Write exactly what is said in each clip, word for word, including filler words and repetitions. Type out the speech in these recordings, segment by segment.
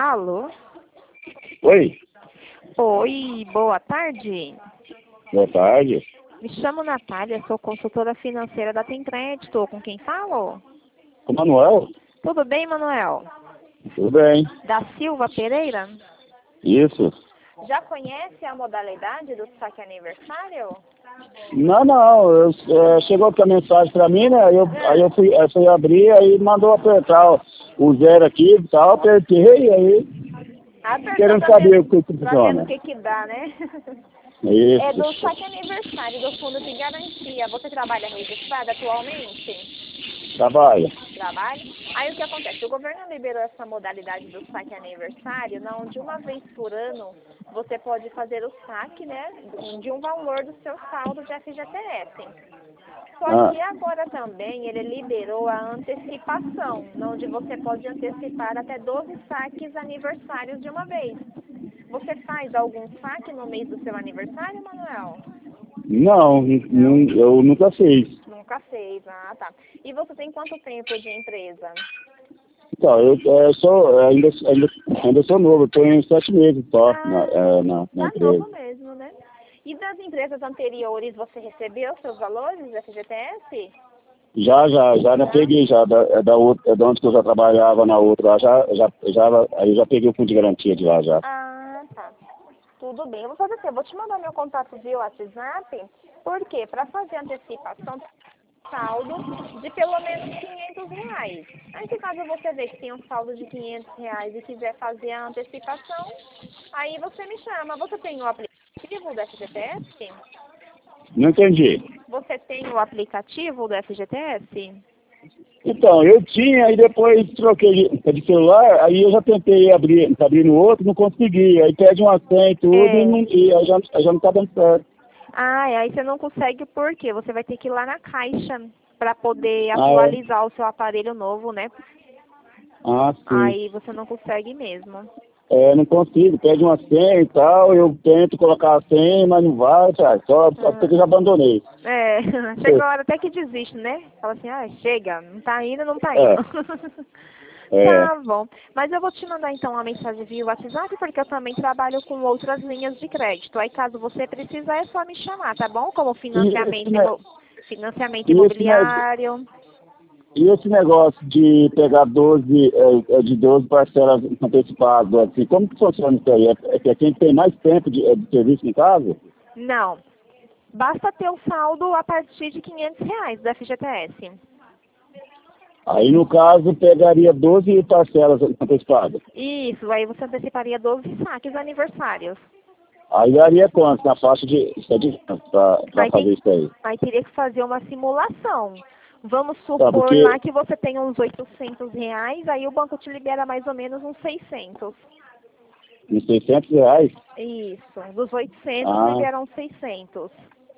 Alô? Oi, Oi, boa tarde. boa tarde. Me chamo Natália, sou consultora financeira da Tem Crédito. Com quem falo? Com o Manuel? Tudo bem, Manuel? Tudo bem. Da Silva Pereira? Isso. Já conhece a modalidade do saque aniversário? Não, não, eu, é, chegou aqui a mensagem pra mim, né? Aí eu, É. aí eu fui, aí fui abrir, aí mandou apertar o, o zero aqui e tal, apertei, aí Apertou querendo pra saber ver, o que, que pra ver no funciona. que que dá, né? É do Isso. saque aniversário do Fundo de Garantia. Você trabalha registrado atualmente? Trabalha. Trabalho. Aí o que acontece? O governo liberou essa modalidade do saque aniversário, onde uma vez por ano você pode fazer o saque, né, de um valor do seu saldo de F G T S. Só Ah, que agora também ele liberou a antecipação, onde você pode antecipar até doze saques aniversários de uma vez. Você faz algum saque no mês do seu aniversário, Manuel? não, Não? nu- eu nunca fiz. Nunca fez. Ah, tá. E você tem quanto tempo de empresa? Então, eu é, sou, é, ainda, ainda, ainda sou novo, eu tenho sete meses só na, Ah, é, na, na tá empresa. novo mesmo, né? E das empresas anteriores, você recebeu seus valores F G T S? Já, já, já, já Já? peguei já, da, é da outra, é da onde que eu já trabalhava na outra, lá, já, já, já, aí eu já peguei o fundo de garantia de lá já. Ah, tá. Tudo bem. Eu vou fazer assim, eu vou te mandar meu contato via WhatsApp, porque para fazer antecipação, saldo de pelo menos quinhentos reais. Aí, se caso você vê que tem um saldo de quinhentos reais e quiser fazer a antecipação, aí você me chama. Você tem o aplicativo do F G T S? Não entendi. Você tem o aplicativo do F G T S? Então, eu tinha, aí depois troquei de, de celular, aí eu já tentei abrir, abrir no outro, não consegui. Aí pede uma senha e tudo, e, É. não, e aí já, aí já não tá dando certo. Ah, e aí você não consegue por quê? Você vai ter que ir lá na caixa para poder Ah, é? atualizar o seu aparelho novo, né? Ah, sim. Aí você não consegue mesmo. É, não consigo, pede uma senha e tal, eu tento colocar a senha, mas não vai, tá? Só, só porque eu já abandonei. É, chega a hora até que desiste, né? Fala assim, ah, chega, não tá indo, não tá indo. É, é. Tá bom. Mas eu vou te mandar então uma mensagem via WhatsApp, porque eu também trabalho com outras linhas de crédito. Aí caso você precisar, é só me chamar, tá bom? Como E esse, financiamento, ne- imo... financiamento e esse, ne- imobiliário. E esse negócio de pegar doze é, é de doze parcelas antecipadas, assim, como que funciona isso aí? É, é que é quem tem mais tempo de, é, de serviço em casa? Não. Basta ter o saldo a partir de quinhentos reais do F G T S. Aí, no caso, pegaria doze parcelas antecipadas. Isso, aí você anteciparia doze saques aniversários. Aí daria quanto na faixa de sete para Aí, tem, fazer isso aí? aí teria que fazer uma simulação. Vamos Tá, supor lá porque que você tem uns oitocentos reais, aí o banco te libera mais ou menos uns seiscentos. uns seiscentos reais? Isso, dos oitocentos Ah, liberam seiscentos.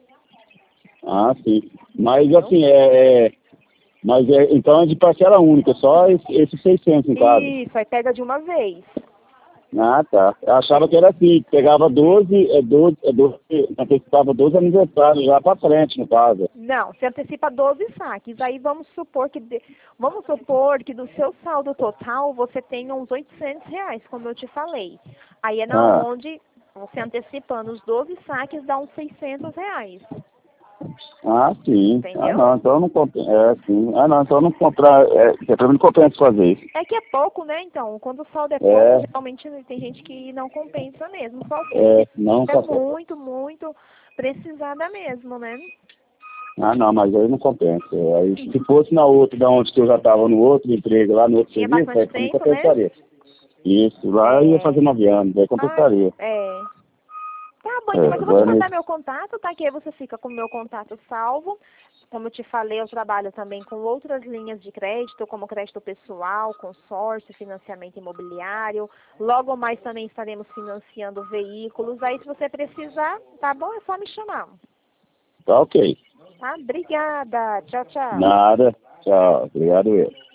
ah, sim. Mas Entendeu? assim, é, é, mas é, então é de parcela única, só esse- esses seiscentos no caso. Isso, aí pega de uma vez. Ah, tá. Eu achava que era assim, pegava doze, é doze, é doze, antecipava doze aniversários já pra frente, no caso. Não, você antecipa doze saques. Aí vamos supor que de- vamos supor que do seu saldo total você tenha uns oitocentos reais, como eu te falei. Aí é na Ah, onde você antecipando os doze saques dá uns seiscentos reais. ah, sim. Ah, Entendeu? não, então não compensa. É, sim. Ah, não, então não comprar, é, é pra mim não compensa fazer isso. É que é pouco, né? Então, quando o saldo é pouco, É, geralmente tem gente que não compensa mesmo. Só é, se não, é só, muito, muito precisada mesmo, né? ah, não, mas aí não compensa. Aí, se fosse na outra, da onde que eu já estava no outro emprego, lá no outro Tinha serviço, bastante aí pra mim tempo, né? compensaria. Isso, lá eu ia fazer É. nove anos, aí Ah, compensaria. é. Tá bom, É, então, mas eu vou te agora mandar nesse. meu contato, tá? Que aí você fica com o meu contato salvo. Como eu te falei, eu trabalho também com outras linhas de crédito, como crédito pessoal, consórcio, financiamento imobiliário. Logo mais também estaremos financiando veículos. Aí, se você precisar, tá bom? É só me chamar. Tá ok. Tá? Obrigada. Tchau, tchau. Nada. Tchau. Obrigado eu.